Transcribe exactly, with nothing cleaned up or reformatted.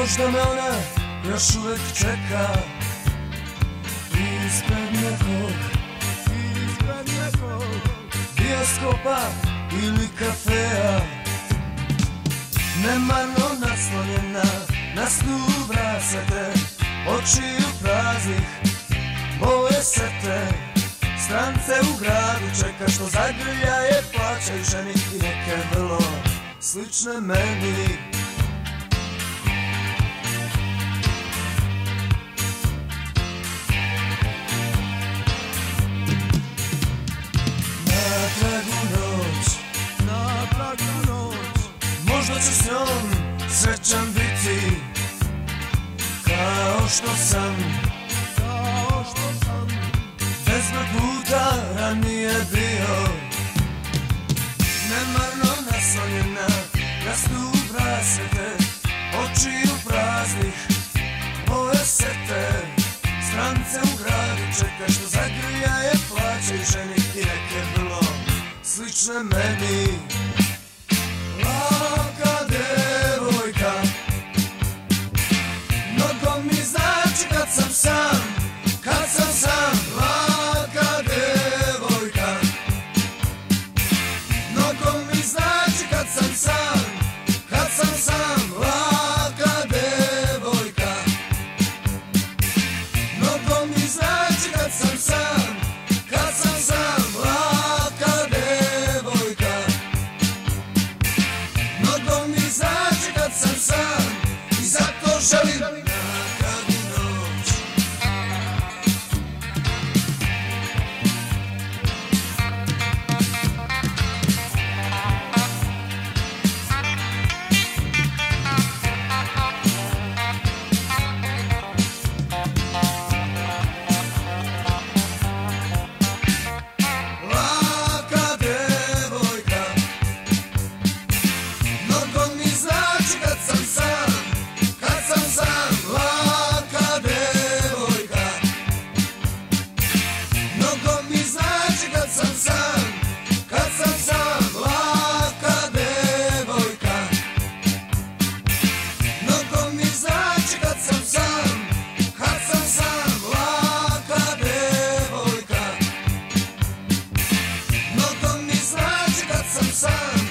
Možda me ona još uvek čeka ispred nekog, ispred nekog bioskopa ili kafeja, nemarno naslonjena na stub rasvete, očiju praznih boje sete. Strance u gradu čeka što zagrljaje, plaćaju ženi i neke vrlo slične meni. Na tragu noć, na tragu noć, možda ću s njom srećan biti, kao što sam, kao što sam bezbroj puta ranije bio. Nemarno naslonjena na stub rasvete, očiju praznih boje sete. Strance u gradu čeka što zagrljaje, plaćaju ženi i neke vrlo slične meni. Laka devojka, mnogo mi znači kad sam sam, kad sam sam. Laka devojka, mnogo mi znači kad sam sam, kad sam sam. Laka devojka, mnogo mi znači kad sam sam, kad sam sam. Laka devojka, mnogo mi znači kad sam sam, i zato želim na tragu noć. Laka devojka, mnogo mi znači kad sam sam, kad sam sam. Laka devojka, mnogo mi znači kad sam sam, kad sam sam. Laka devojka, mnogo mi znači kad sam sam, kad sam sam. Laka devojka, mnogo mi znači kad sam sam.